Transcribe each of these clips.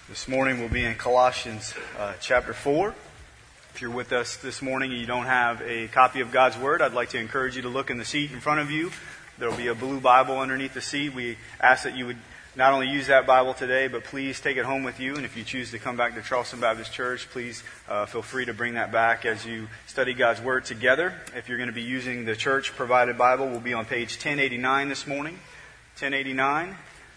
This morning we'll be in Colossians chapter 4. If you're with us this morning and you don't have a copy of God's Word, I'd like to encourage you to look in the seat in front of you. There will be a blue Bible underneath the seat. We ask that you would not only use that Bible today, but please take it home with you. And if you choose to come back to Charleston Baptist Church, please feel free to bring that back as you study God's Word together. If you're going to be using the church-provided Bible, we'll be on page 1089 this morning. 1089.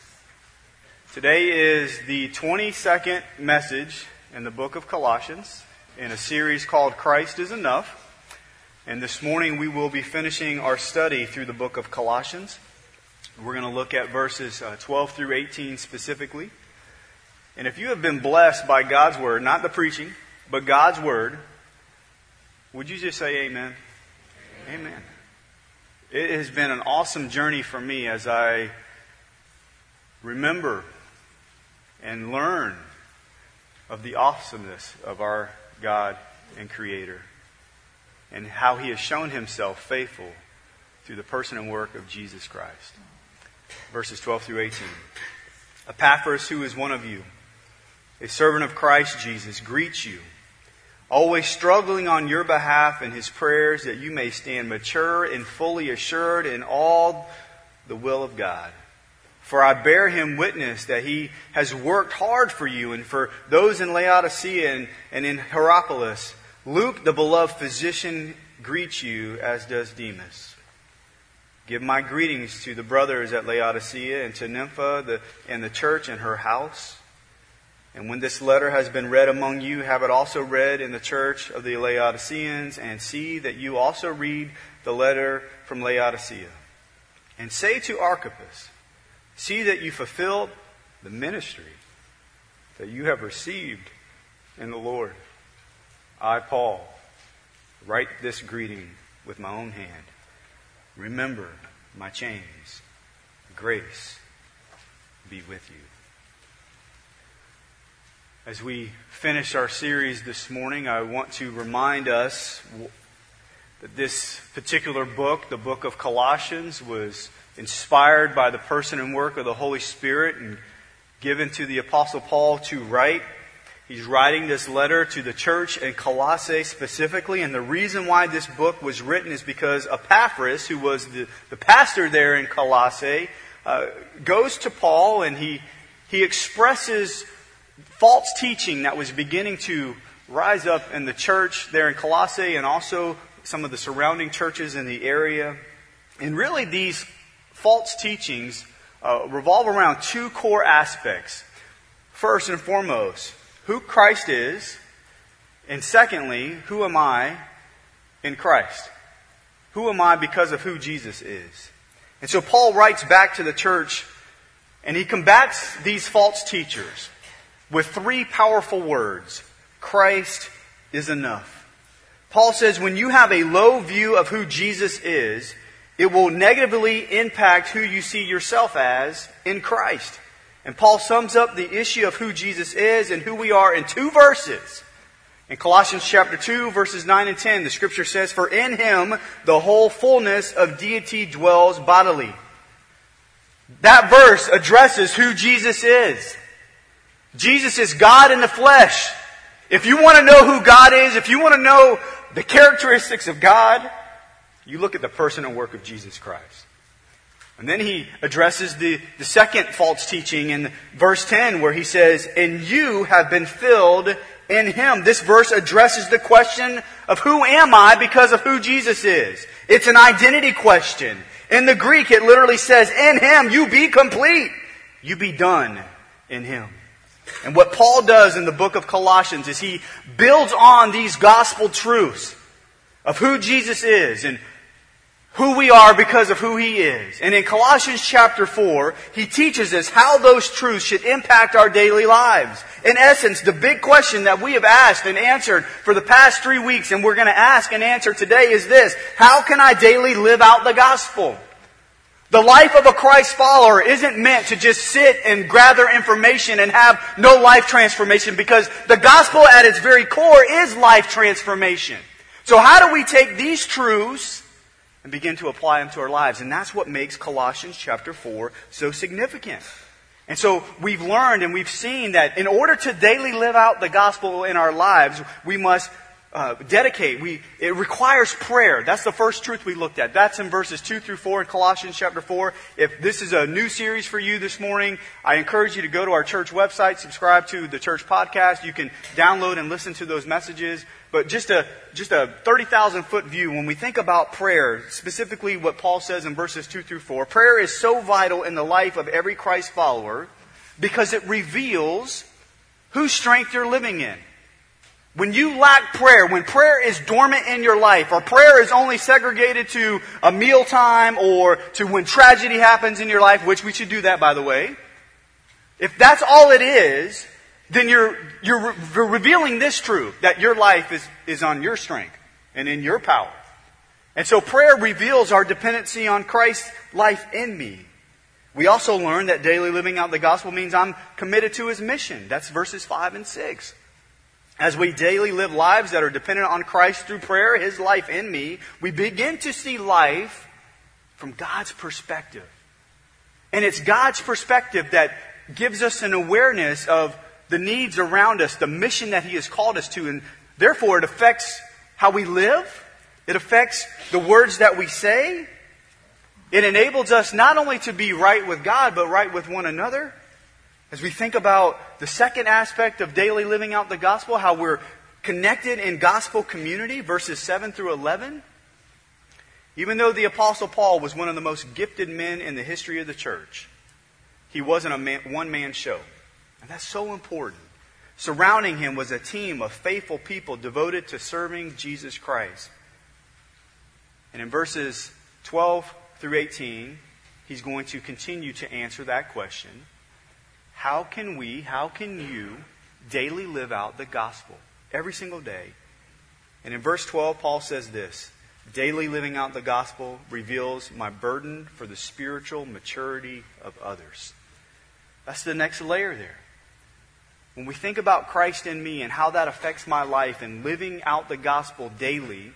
Today is the 22nd message in the book of Colossians in a series called Christ is Enough. And this morning we will be finishing our study through the book of Colossians. We're going to look at verses 12 through 18 specifically. And if you have been blessed by God's Word, not the preaching, but God's Word, would you just say amen? Amen. It has been an awesome journey for me as I remember and learn of the awesomeness of our God and Creator and how He has shown Himself faithful through the person and work of Jesus Christ. Verses 12 through 18. Epaphras, who is one of you, a servant of Christ Jesus, greets you, always struggling on your behalf in his prayers that you may stand mature and fully assured in all the will of God. For I bear him witness that he has worked hard for you and for those in Laodicea and in Hierapolis. Luke, the beloved physician, greets you, as does Demas. Give my greetings to the brothers at Laodicea and to Nympha and the church in her house. And when this letter has been read among you, have it also read in the church of the Laodiceans, and see that you also read the letter from Laodicea. And say to Archippus, see that you fulfill the ministry that you have received in the Lord. I, Paul, write this greeting with my own hand. Remember my chains. Grace be with you. As we finish our series this morning, I want to remind us that this particular book, the book of Colossians, was inspired by the person and work of the Holy Spirit and given to the Apostle Paul to write. He's writing this letter to the church in Colossae specifically, and the reason why this book was written is because Epaphras, who was the pastor there in Colossae, goes to Paul and he expresses false teaching that was beginning to rise up in the church there in Colossae and also some of the surrounding churches in the area. And really these false teachings revolve around two core aspects. First and foremost, who Christ is, and secondly, who am I in Christ? Who am I because of who Jesus is? And so Paul writes back to the church, and he combats these false teachers with three powerful words. Christ is enough. Paul says when you have a low view of who Jesus is, it will negatively impact who you see yourself as in Christ. And Paul sums up the issue of who Jesus is and who we are in two verses. In Colossians chapter 2, verses 9 and 10, the Scripture says, for in Him the whole fullness of deity dwells bodily. That verse addresses who Jesus is. Jesus is God in the flesh. If you want to know who God is, if you want to know the characteristics of God, you look at the person and work of Jesus Christ. And then he addresses the second false teaching in verse 10 where he says, and you have been filled in Him. This verse addresses the question of who am I because of who Jesus is. It's an identity question. In the Greek it literally says, in Him you be complete. You be done in Him. And what Paul does in the book of Colossians is he builds on these gospel truths of who Jesus is and who we are because of who He is. And in Colossians chapter 4, he teaches us how those truths should impact our daily lives. In essence, the big question that we have asked and answered for the past 3 weeks, and we're going to ask and answer today, is this: how can I daily live out the gospel? The life of a Christ follower isn't meant to just sit and gather information and have no life transformation, because the gospel at its very core is life transformation. So how do we take these truths and begin to apply them to our lives? And that's what makes Colossians chapter 4 so significant. And so we've learned and we've seen that in order to daily live out the gospel in our lives, we must dedicate. It requires prayer. That's the first truth we looked at. That's in verses 2 through 4 in Colossians chapter 4. If this is a new series for you this morning, I encourage you to go to our church website, subscribe to the church podcast. You can download and listen to those messages. But just a 30,000 foot view, when we think about prayer, specifically what Paul says in verses 2 through 4, prayer is so vital in the life of every Christ follower because it reveals whose strength you're living in. When you lack prayer, when prayer is dormant in your life, or prayer is only segregated to a mealtime or to when tragedy happens in your life, which we should do that, by the way, if that's all it is, then you're revealing this truth, that your life is on your strength and in your power. And so prayer reveals our dependency on Christ's life in me. We also learn that daily living out the gospel means I'm committed to His mission. That's verses 5 and 6. As we daily live lives that are dependent on Christ through prayer, His life in me, we begin to see life from God's perspective. And it's God's perspective that gives us an awareness of the needs around us, the mission that He has called us to, and therefore it affects how we live. It affects the words that we say. It enables us not only to be right with God, but right with one another. As we think about the second aspect of daily living out the gospel, how we're connected in gospel community, verses 7 through 11. Even though the Apostle Paul was one of the most gifted men in the history of the church, he wasn't a one-man show. And that's so important. Surrounding him was a team of faithful people devoted to serving Jesus Christ. And in verses 12 through 18, he's going to continue to answer that question. How can you daily live out the gospel every single day? And in verse 12, Paul says this: daily living out the gospel reveals my burden for the spiritual maturity of others. That's the next layer there. When we think about Christ in me and how that affects my life and living out the gospel daily,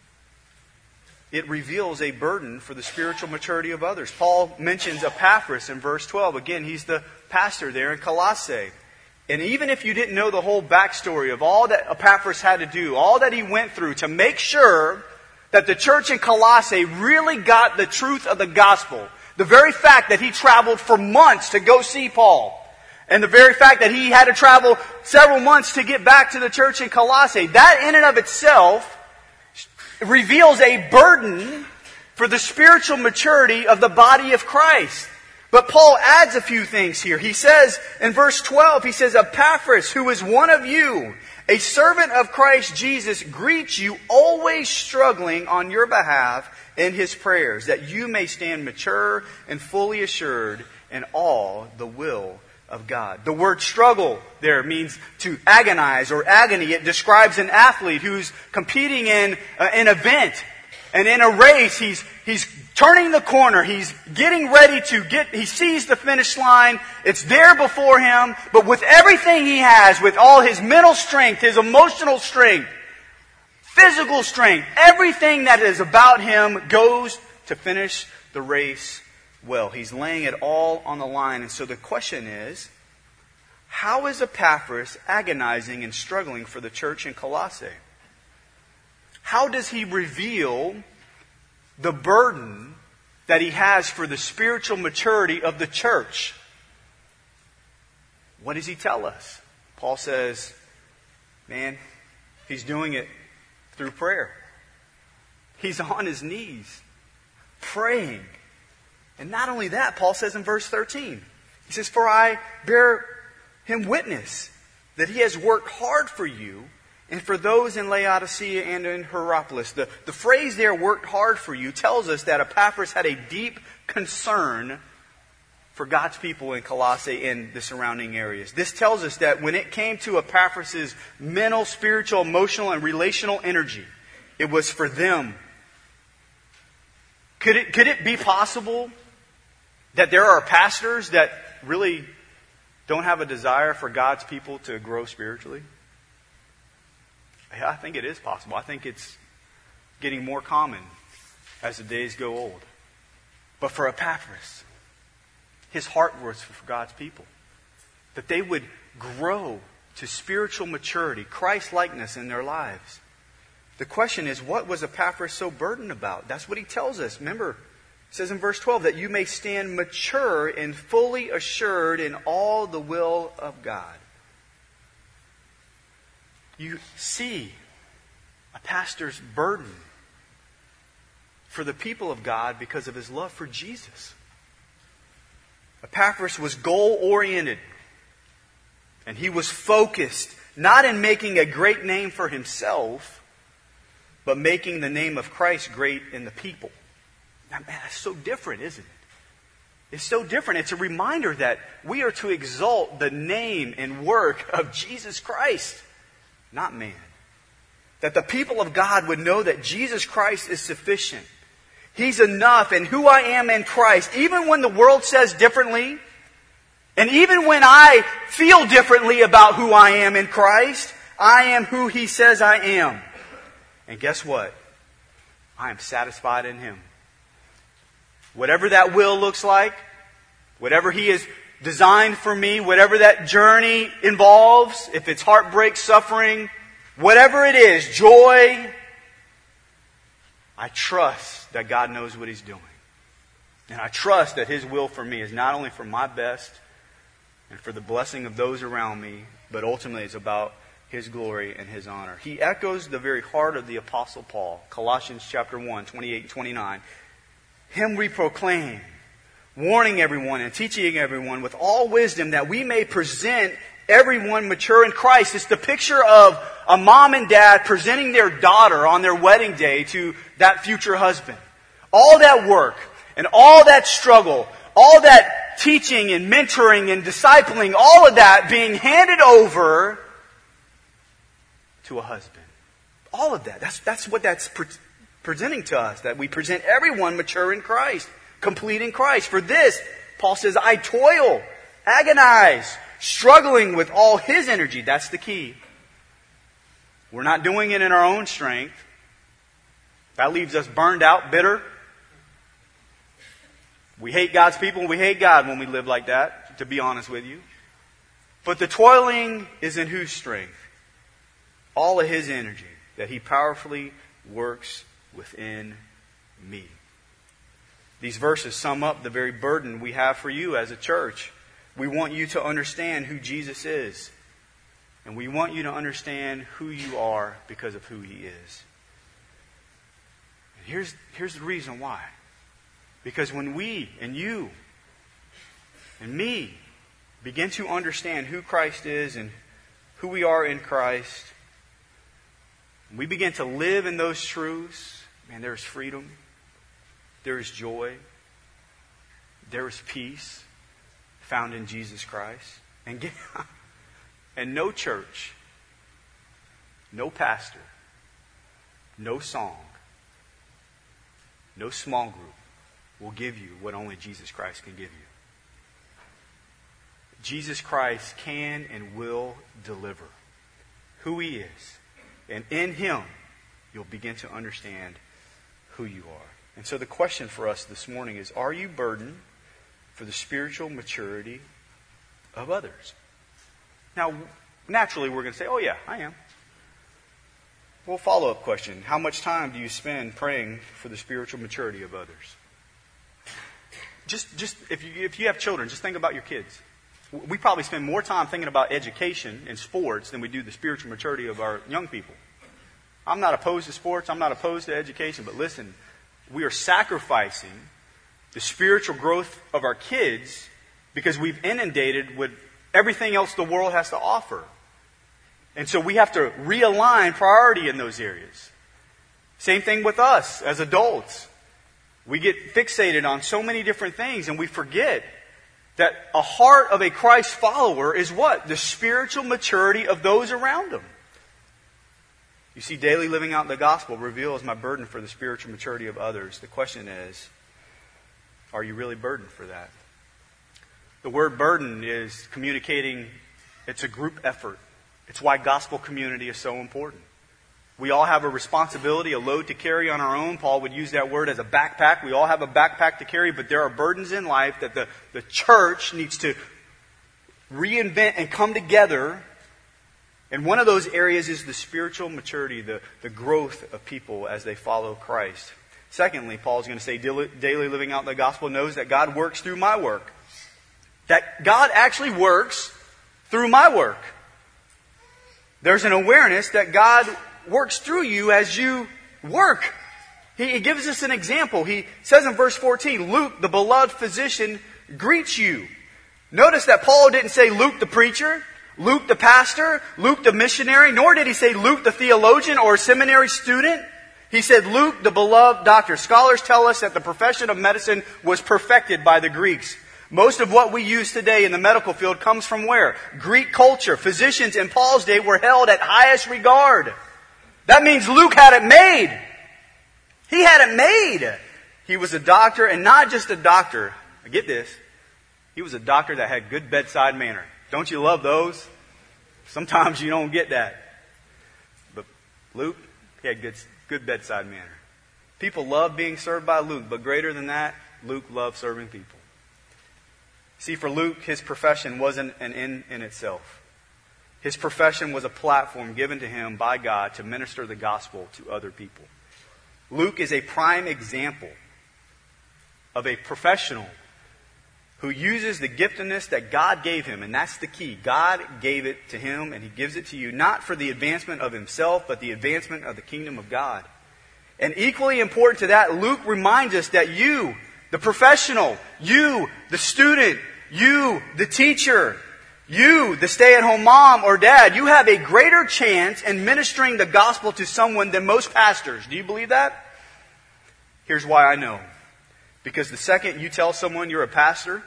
it reveals a burden for the spiritual maturity of others. Paul mentions Epaphras in verse 12. Again, he's the pastor there in Colossae. And even if you didn't know the whole backstory of all that Epaphras had to do, all that he went through to make sure that the church in Colossae really got the truth of the gospel, the very fact that he traveled for months to go see Paul, and the very fact that he had to travel several months to get back to the church in Colossae, that in and of itself reveals a burden for the spiritual maturity of the body of Christ. But Paul adds a few things here. He says in verse 12, he says, Epaphras, who is one of you, a servant of Christ Jesus, greets you, always struggling on your behalf in his prayers, that you may stand mature and fully assured in all the will of God. The word struggle there means to agonize or agony. It describes an athlete who's competing in an event. And in a race, he's turning the corner. He's getting ready he sees the finish line. It's there before him. But with everything he has, with all his mental strength, his emotional strength, physical strength, everything that is about him goes to finish the race well. He's laying it all on the line. And so the question is, how is Epaphras agonizing and struggling for the church in Colossae? How does he reveal the burden that he has for the spiritual maturity of the church? What does he tell us? Paul says, man, he's doing it through prayer. He's on his knees, praying. And not only that, Paul says in verse 13, he says, for I bear him witness that he has worked hard for you and for those in Laodicea and in Hierapolis. The phrase there, worked hard for you, tells us that Epaphras had a deep concern for God's people in Colossae and the surrounding areas. This tells us that when it came to Epaphras' mental, spiritual, emotional, and relational energy, it was for them. Could it be possible that there are pastors that really don't have a desire for God's people to grow spiritually? I think it is possible. I think it's getting more common as the days go old. But for Epaphras, His heart was for God's people. That they would grow to spiritual maturity, Christ-likeness in their lives. The question is, what was Epaphras so burdened about? That's what he tells us. Remember, it says in verse 12, that you may stand mature and fully assured in all the will of God. You see a pastor's burden for the people of God because of his love for Jesus. Epaphras was goal-oriented. And he was focused, not in making a great name for himself, but making the name of Christ great in the people. Now, man, that's so different, isn't it? It's so different. It's a reminder that we are to exalt the name and work of Jesus Christ, not man. That the people of God would know that Jesus Christ is sufficient. He's enough, and who I am in Christ, even when the world says differently, and even when I feel differently about who I am in Christ, I am who He says I am. And guess what? I am satisfied in Him. Whatever that will looks like, whatever He has designed for me, whatever that journey involves, if it's heartbreak, suffering, whatever it is, joy, I trust that God knows what He's doing. And I trust that His will for me is not only for my best and for the blessing of those around me, but ultimately it's about His glory and His honor. He echoes the very heart of the Apostle Paul, Colossians chapter 1, 28 and 29. Him we proclaim, warning everyone and teaching everyone with all wisdom that we may present everyone mature in Christ. It's the picture of a mom and dad presenting their daughter on their wedding day to that future husband. All that work and all that struggle, all that teaching and mentoring and discipling, all of that being handed over to a husband. All of that. That's what that's presenting to us, that we present everyone mature in Christ, complete in Christ. For this, Paul says, I toil, agonize, struggling with all His energy. That's the key. We're not doing it in our own strength. That leaves us burned out, bitter. We hate God's people and we hate God when we live like that, to be honest with you. But the toiling is in whose strength? All of His energy that He powerfully works within me. These verses sum up the very burden we have for you as a church. We want you to understand who Jesus is. And we want you to understand who you are because of who He is. And here's the reason why. Because when we and you and me begin to understand who Christ is and who we are in Christ, we begin to live in those truths, man, there is freedom, there is joy, there is peace found in Jesus Christ. And no church, no pastor, no song, no small group will give you what only Jesus Christ can give you. Jesus Christ can and will deliver who He is. And in Him, you'll begin to understand who you are. And so the question for us this morning is, are you burdened for the spiritual maturity of others? Now, naturally, we're going to say, oh yeah, I am. Well, follow-up question. How much time do you spend praying for the spiritual maturity of others? Just if you have children, just think about your kids. We probably spend more time thinking about education and sports than we do the spiritual maturity of our young people. I'm not opposed to sports. I'm not opposed to education. But listen, we are sacrificing the spiritual growth of our kids because we've inundated with everything else the world has to offer. And so we have to realign priority in those areas. Same thing with us as adults. We get fixated on so many different things and we forget that a heart of a Christ follower is what? The spiritual maturity of those around them. You see, daily living out the gospel reveals my burden for the spiritual maturity of others. The question is, are you really burdened for that? The word burden is communicating, it's a group effort. It's why gospel community is so important. We all have a responsibility, a load to carry on our own. Paul would use that word as a backpack. We all have a backpack to carry, but there are burdens in life that the church needs to reinvent and come together. And one of those areas is the spiritual maturity, the growth of people as they follow Christ. Secondly, Paul is going to say, daily living out the gospel knows that God works through my work. That God actually works through my work. There's an awareness that God works through you as you work. He gives us an example. He says in verse 14, Luke, the beloved physician, greets you. Notice that Paul didn't say Luke the preacher, Luke the pastor, Luke the missionary, nor did he say Luke the theologian or seminary student. He said Luke the beloved doctor. Scholars tell us that the profession of medicine was perfected by the Greeks. Most of what we use today in the medical field comes from where? Greek culture. Physicians in Paul's day were held at highest regard. That means Luke had it made. He had it made. He was a doctor, and not just a doctor. Get this. He was a doctor that had good bedside manner. Don't you love those? Sometimes you don't get that. But Luke, he had good bedside manner. People loved being served by Luke, but greater than that, Luke loved serving people. See, for Luke, his profession wasn't an end in itself. His profession was a platform given to him by God to minister the gospel to other people. Luke is a prime example of a professional who uses the giftedness that God gave him, and that's the key. God gave it to him, and He gives it to you, not for the advancement of himself, but the advancement of the kingdom of God. And equally important to that, Luke reminds us that you, the professional, you, the student, you, the teacher, you, the stay-at-home mom or dad, you have a greater chance in ministering the gospel to someone than most pastors. Do you believe that? Here's why I know. Because the second you tell someone you're a pastor,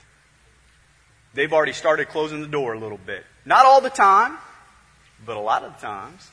they've already started closing the door a little bit. Not all the time, but a lot of the times.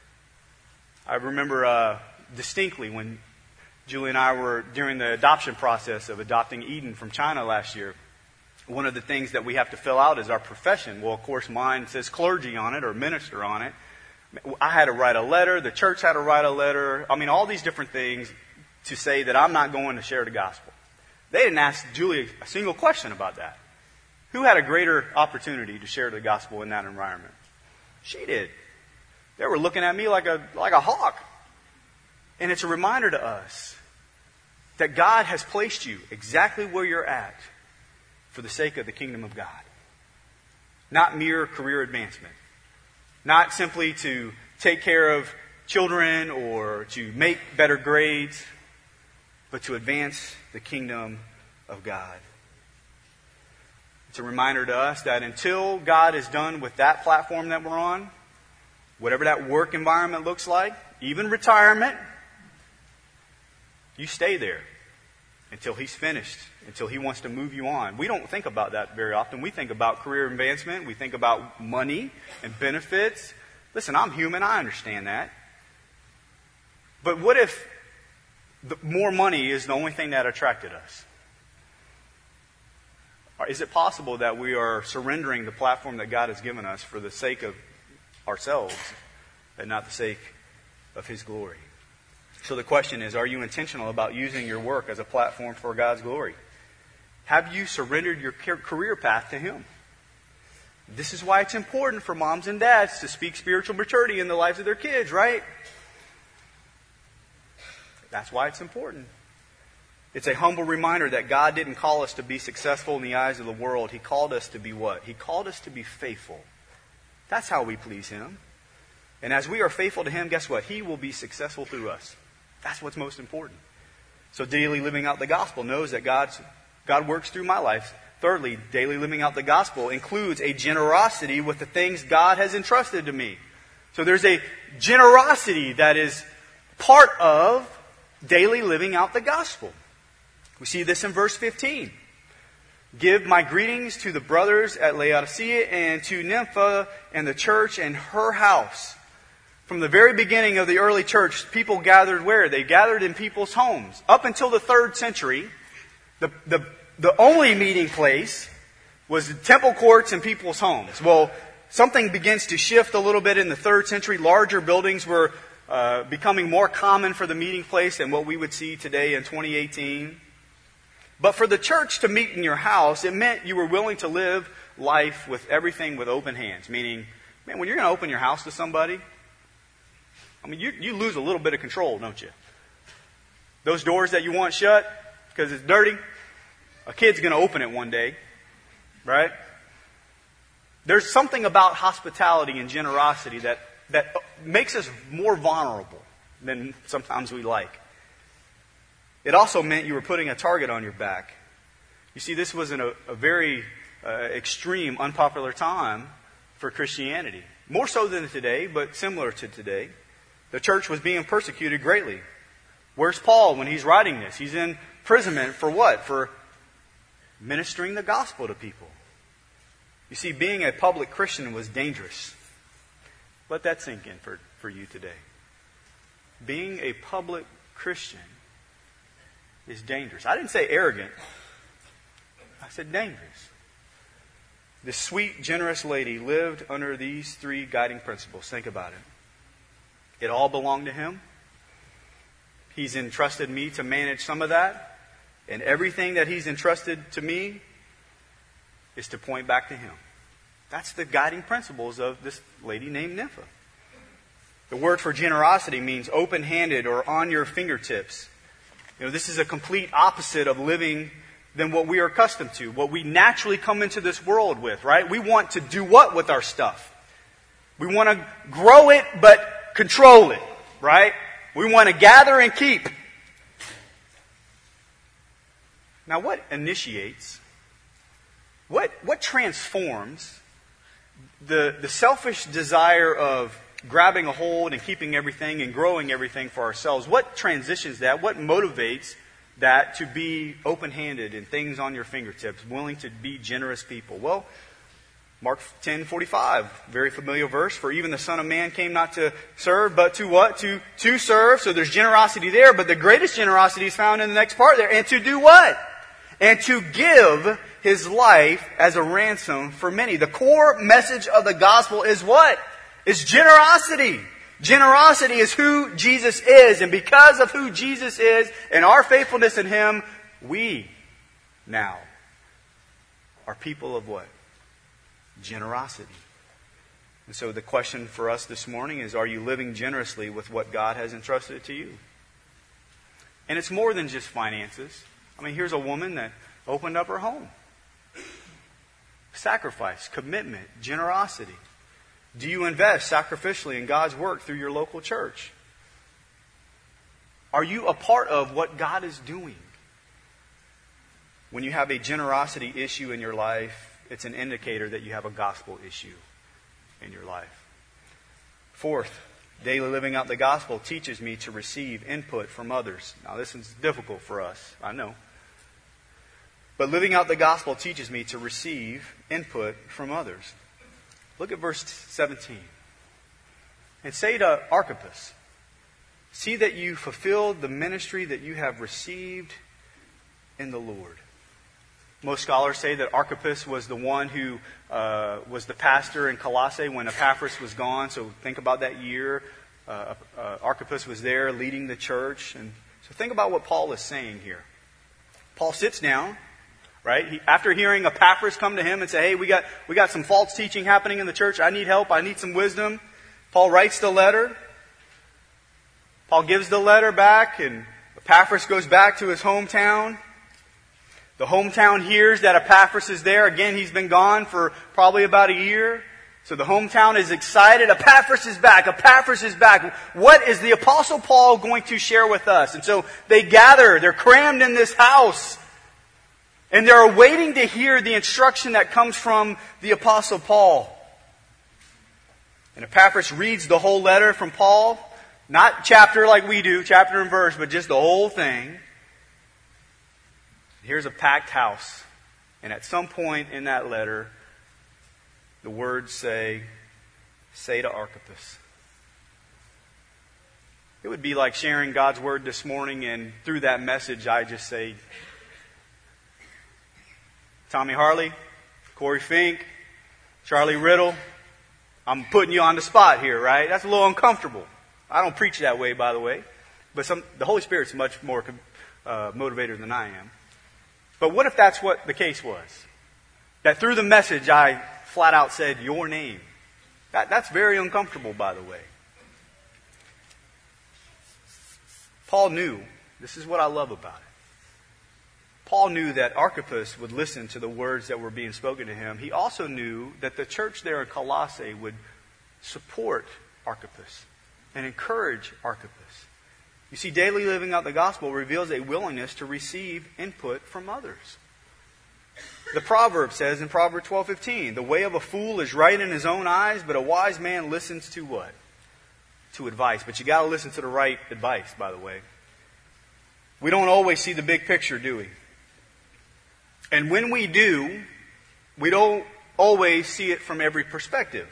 I remember distinctly when Julie and I were during the adoption process of adopting Eden from China last year. One of the things that we have to fill out is our profession. Well, of course, mine says clergy on it or minister on it. I had to write a letter. The church had to write a letter. I mean, all these different things to say that I'm not going to share the gospel. They didn't ask Julie a single question about that. Who had a greater opportunity to share the gospel in that environment? She did. They were looking at me like a hawk. And it's a reminder to us that God has placed you exactly where you're at for the sake of the kingdom of God. Not mere career advancement. Not simply to take care of children or to make better grades, but to advance the kingdom of God. It's a reminder to us that until God is done with that platform that we're on, whatever that work environment looks like, even retirement, you stay there until He's finished, until He wants to move you on. We don't think about that very often. We think about career advancement. We think about money and benefits. Listen, I'm human. I understand that. But what if more money is the only thing that attracted us? Or is it possible that we are surrendering the platform that God has given us for the sake of ourselves and not the sake of His glory? So the question is, are you intentional about using your work as a platform for God's glory? Have you surrendered your career path to Him? This is why it's important for moms and dads to speak spiritual maturity in the lives of their kids, right? That's why it's important. It's a humble reminder that God didn't call us to be successful in the eyes of the world. He called us to be what? He called us to be faithful. That's how we please Him. And as we are faithful to Him, guess what? He will be successful through us. That's what's most important. So daily living out the gospel knows that God works through my life. Thirdly, daily living out the gospel includes a generosity with the things God has entrusted to me. So there's a generosity that is part of daily living out the gospel. We see this in verse 15. Give my greetings to the brothers at Laodicea and to Nympha and the church and her house. From the very beginning of the early church, people gathered where? They gathered in people's homes. Up until the 3rd century, the only meeting place was the temple courts and people's homes. Well, something begins to shift a little bit in the 3rd century. Larger buildings were becoming more common for the meeting place than what we would see today in 2018. But for the church to meet in your house, it meant you were willing to live life with everything with open hands. Meaning, man, when you're going to open your house to somebody, I mean, you lose a little bit of control, don't you? Those doors that you want shut because it's dirty, a kid's going to open it one day, right? There's something about hospitality and generosity that makes us more vulnerable than sometimes we like. It also meant you were putting a target on your back. You see, this was a very extreme, unpopular time for Christianity. More so than today, but similar to today. The church was being persecuted greatly. Where's Paul when he's writing this? He's in imprisonment for what? For ministering the gospel to people. You see, being a public Christian was dangerous. Let that sink in for you today. Being a public Christian is dangerous. I didn't say arrogant. I said dangerous. This sweet, generous lady lived under these three guiding principles. Think about it. It all belonged to him. He's entrusted me to manage some of that. And everything that he's entrusted to me is to point back to him. That's the guiding principles of this lady named Nympha. The word for generosity means open-handed or on your fingertips. You know, this is a complete opposite of living than what we are accustomed to, what we naturally come into this world with, right? We want to do what with our stuff? We want to grow it, but control it, right? We want to gather and keep. Now, what initiates, what transforms the selfish desire of grabbing a hold and keeping everything and growing everything for ourselves? What transitions that? What motivates that to be open-handed and things on your fingertips, willing to be generous people? Well, Mark 10:45, very familiar verse. For even the Son of Man came not to serve, but to what? To serve. So there's generosity there, but the greatest generosity is found in the next part there. And to do what? And to give his life as a ransom for many. The core message of the gospel is what? Is generosity. Generosity is who Jesus is. And because of who Jesus is and our faithfulness in him, we now are people of what? Generosity. And so the question for us this morning is, are you living generously with what God has entrusted to you? And it's more than just finances. I mean, here's a woman that opened up her home. Sacrifice, commitment, generosity. Do you invest sacrificially in God's work through your local church? Are you a part of what God is doing? When you have a generosity issue in your life, it's an indicator that you have a gospel issue in your life. Fourth, daily living out the gospel teaches me to receive input from others. Now, this is difficult for us, I know. But living out the gospel teaches me to receive input from others. Look at verse 17. And say to Archippus, see that you fulfilled the ministry that you have received in the Lord. Most scholars say that Archippus was the one who was the pastor in Colossae when Epaphras was gone. So think about that year. Archippus was there leading the church. And so think about what Paul is saying here. Paul sits down, right? After hearing Epaphras come to him and say, hey, we got some false teaching happening in the church. I need help. I need some wisdom. Paul writes the letter. Paul gives the letter back, and Epaphras goes back to his hometown. The hometown hears that Epaphras is there. Again, he's been gone for probably about a year. So the hometown is excited. Epaphras is back. Epaphras is back. What is the Apostle Paul going to share with us? And so they gather. They're crammed in this house. And they're waiting to hear the instruction that comes from the Apostle Paul. And Epaphras reads the whole letter from Paul. Not chapter like we do, chapter and verse, but just the whole thing. Here's a packed house. And at some point in that letter, the words say to Archippus. It would be like sharing God's word this morning, and through that message I just say, Tommy Harley, Corey Fink, Charlie Riddle, I'm putting you on the spot here, right? That's a little uncomfortable. I don't preach that way, by the way, but the Holy Spirit's much more motivator than I am. But what if that's what the case was? That through the message I flat out said your name. That's very uncomfortable, by the way. Paul knew, this is what I love about it. Paul knew that Archippus would listen to the words that were being spoken to him. He also knew that the church there in Colossae would support Archippus and encourage Archippus. You see, daily living out the gospel reveals a willingness to receive input from others. The proverb says in Proverbs 12:15, the way of a fool is right in his own eyes, but a wise man listens to what? To advice. But you got to listen to the right advice, by the way. We don't always see the big picture, do we? And when we do, we don't always see it from every perspective.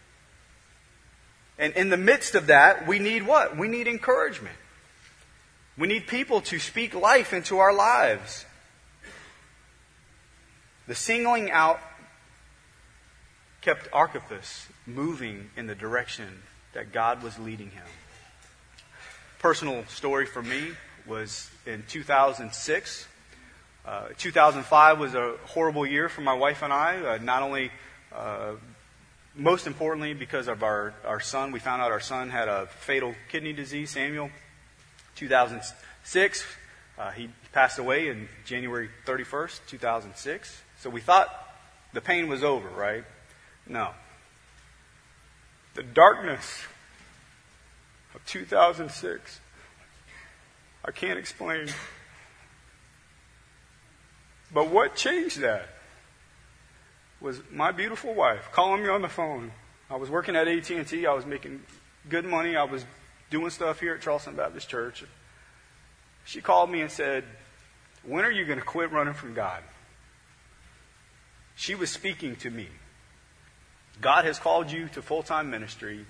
And in the midst of that, we need what? We need encouragement. We need people to speak life into our lives. The singling out kept Archippus moving in the direction that God was leading him. Personal story for me was in 2006. 2005 was a horrible year for my wife and I. Not only, most importantly, because of our son. We found out our son had a fatal kidney disease, Samuel. 2006, he passed away in January 31st, 2006. So we thought the pain was over, right? No. The darkness of 2006, I can't explain. But what changed that was my beautiful wife calling me on the phone. I was working at AT&T. I was making good money. I was doing stuff here at Charleston Baptist Church. She called me and said, when are you going to quit running from God? She was speaking to me. God has called you to full-time ministry.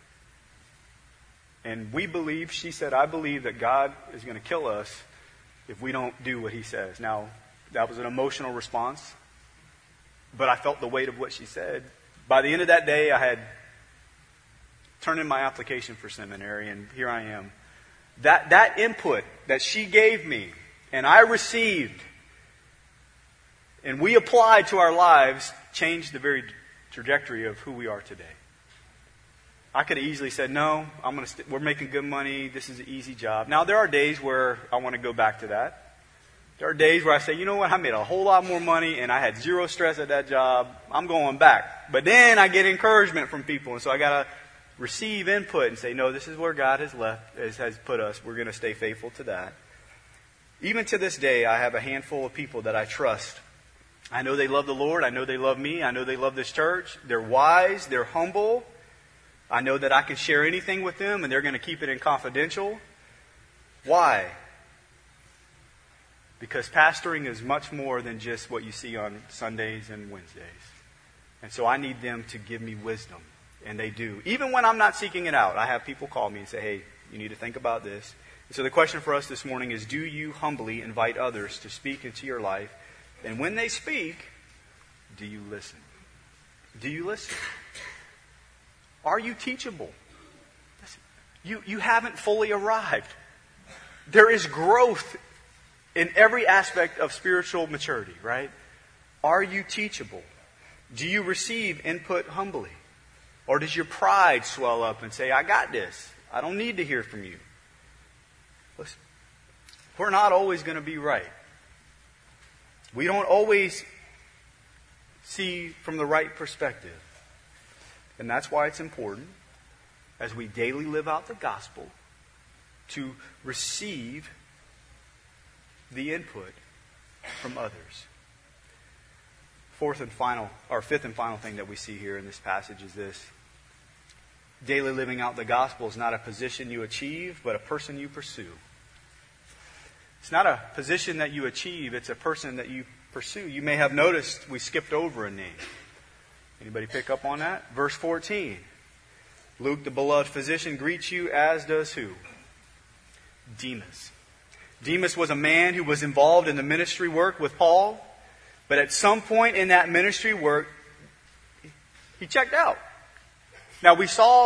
And we believe, she said, I believe that God is going to kill us if we don't do what He says. Now, that was an emotional response. But I felt the weight of what she said. By the end of that day, I had turned in my application for seminary, and here I am. That input that she gave me, and I received, and we applied to our lives, changed the very trajectory of who we are today. I could have easily said, no, we're making good money, this is an easy job. Now, there are days where I want to go back to that. There are days where I say, you know what, I made a whole lot more money, and I had zero stress at that job, I'm going back. But then I get encouragement from people, and so I got to receive input and say, no, this is where God has put us. We're going to stay faithful to that. Even to this day, I have a handful of people that I trust. I know they love the Lord. I know they love me. I know they love this church. They're wise. They're humble. I know that I can share anything with them, and they're going to keep it in confidential. Why? Because pastoring is much more than just what you see on Sundays and Wednesdays. And so I need them to give me wisdom. And they do. Even when I'm not seeking it out, I have people call me and say, hey, you need to think about this. And so the question for us this morning is, do you humbly invite others to speak into your life? And when they speak, do you listen? Do you listen? Are you teachable? You haven't fully arrived. There is growth in every aspect of spiritual maturity, right? Are you teachable? Do you receive input humbly? Or does your pride swell up and say, I got this. I don't need to hear from you. Listen, we're not always going to be right. We don't always see from the right perspective. And that's why it's important, as we daily live out the gospel, to receive the input from others. Fifth and final thing that we see here in this passage is this. Daily living out the gospel is not a position you achieve, but a person you pursue. It's not a position that you achieve, it's a person that you pursue. You may have noticed we skipped over a name. Anybody pick up on that? Verse 14. Luke, the beloved physician, greets you, as does who? Demas. Demas was a man who was involved in the ministry work with Paul, but at some point in that ministry work, he checked out. Now, we saw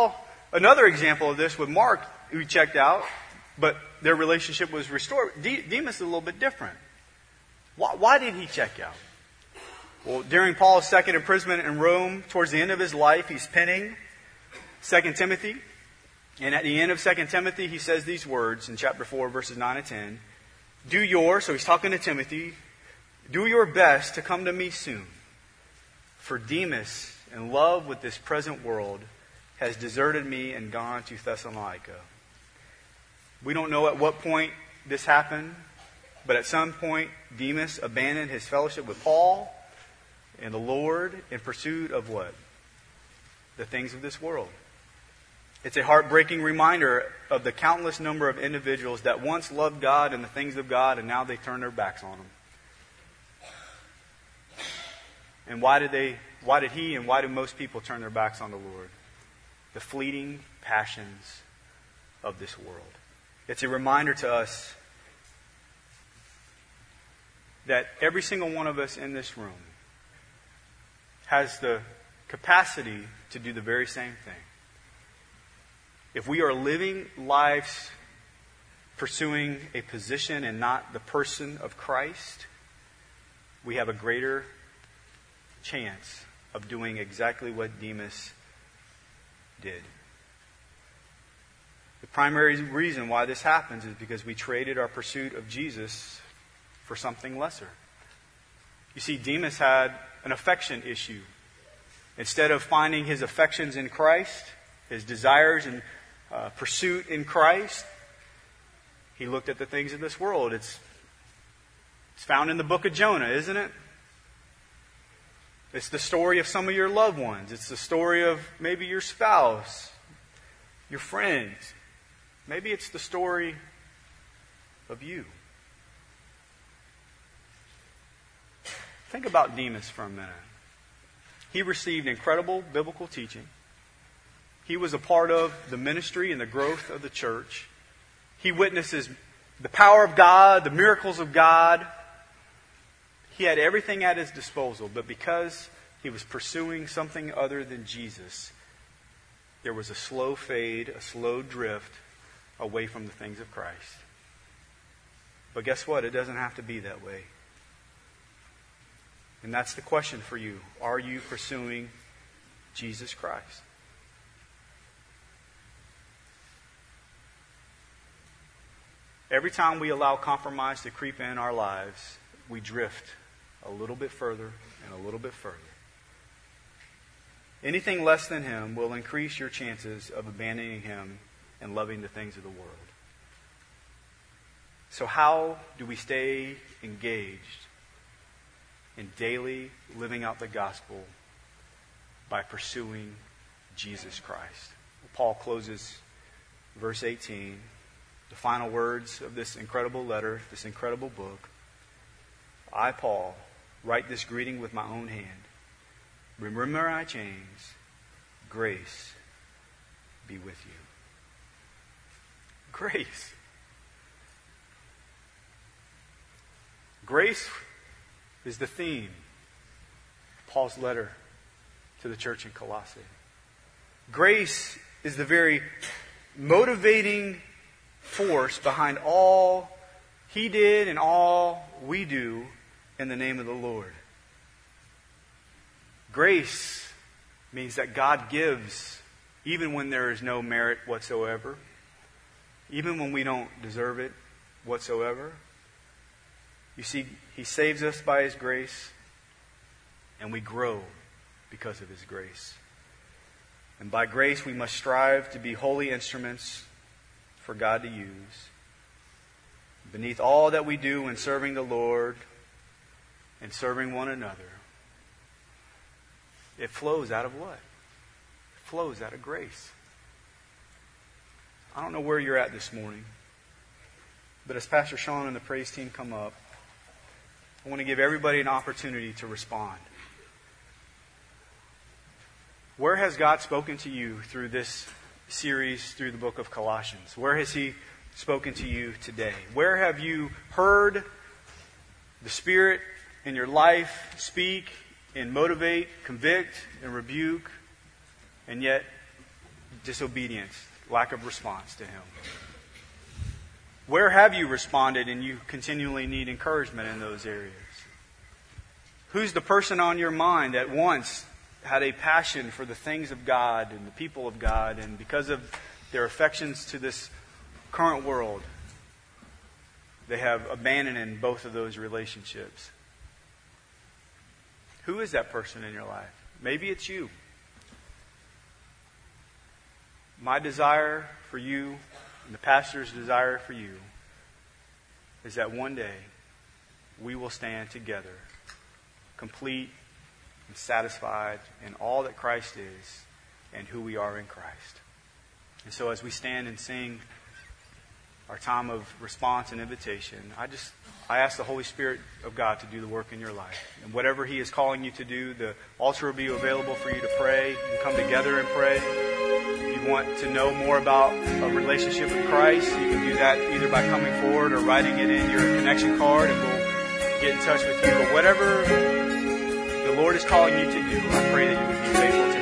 Another example of this with Mark, who checked out, but their relationship was restored. Demas is a little bit different. Why did he check out? Well, during Paul's second imprisonment in Rome, towards the end of his life, he's penning 2 Timothy. And at the end of 2 Timothy, he says these words in chapter 4, verses 9 and 10. So he's talking to Timothy, do your best to come to me soon. For Demas, in love with this present world, has deserted me and gone to Thessalonica. We don't know at what point this happened, but at some point, Demas abandoned his fellowship with Paul and the Lord in pursuit of what? The things of this world. It's a heartbreaking reminder of the countless number of individuals that once loved God and the things of God, and now they turn their backs on Him. And why did he and why do most people turn their backs on the Lord? The fleeting passions of this world. It's a reminder to us that every single one of us in this room has the capacity to do the very same thing. If we are living lives pursuing a position and not the person of Christ, we have a greater chance of doing exactly what Demas did. The primary reason why this happens is because we traded our pursuit of Jesus for something lesser. You see, Demas had an affection issue. Instead of finding his affections in Christ, his desires and pursuit in Christ, he looked at the things of this world. It's found in the book of Jonah, isn't it? It's the story of some of your loved ones. It's the story of maybe your spouse, your friends. Maybe it's the story of you. Think about Demas for a minute. He received incredible biblical teaching. He was a part of the ministry and the growth of the church. He witnesses the power of God, the miracles of God. He had everything at his disposal, but because he was pursuing something other than Jesus, there was a slow fade, a slow drift away from the things of Christ. But guess what? It doesn't have to be that way. And that's the question for you. Are you pursuing Jesus Christ? Every time we allow compromise to creep in our lives, we drift a little bit further and a little bit further. Anything less than Him will increase your chances of abandoning Him and loving the things of the world. So how do we stay engaged in daily living out the gospel? By pursuing Jesus Christ. Paul closes verse 18, the final words of this incredible letter, this incredible book. I, Paul, write this greeting with my own hand. Remember my chains. Grace be with you. Grace. Grace is the theme of Paul's letter to the church in Colossae. Grace is the very motivating force behind all he did and all we do in the name of the Lord. Grace means that God gives even when there is no merit whatsoever, even when we don't deserve it whatsoever. You see, He saves us by His grace, and we grow because of His grace. And by grace, we must strive to be holy instruments for God to use. Beneath all that we do in serving the Lord and serving one another, it flows out of what? It flows out of grace. I don't know where you're at this morning, but as Pastor Sean and the praise team come up, I want to give everybody an opportunity to respond. Where has God spoken to you through this series, through the book of Colossians? Where has He spoken to you today? Where have you heard the Spirit in your life speak and motivate, convict, and rebuke, and yet disobedience, lack of response to Him? Where have you responded and you continually need encouragement in those areas? Who's the person on your mind that once had a passion for the things of God and the people of God, and because of their affections to this current world, they have abandoned both of those relationships? Who is that person in your life? Maybe it's you. My desire for you, and the pastor's desire for you, is that one day we will stand together, complete and satisfied in all that Christ is and who we are in Christ. And so as we stand and sing our time of response and invitation, I ask the Holy Spirit of God to do the work in your life. And whatever He is calling you to do, the altar will be available for you to pray. You can come together and pray. If you want to know more about a relationship with Christ, you can do that either by coming forward or writing it in your connection card, and we'll get in touch with you. But whatever the Lord is calling you to do, I pray that you would be faithful to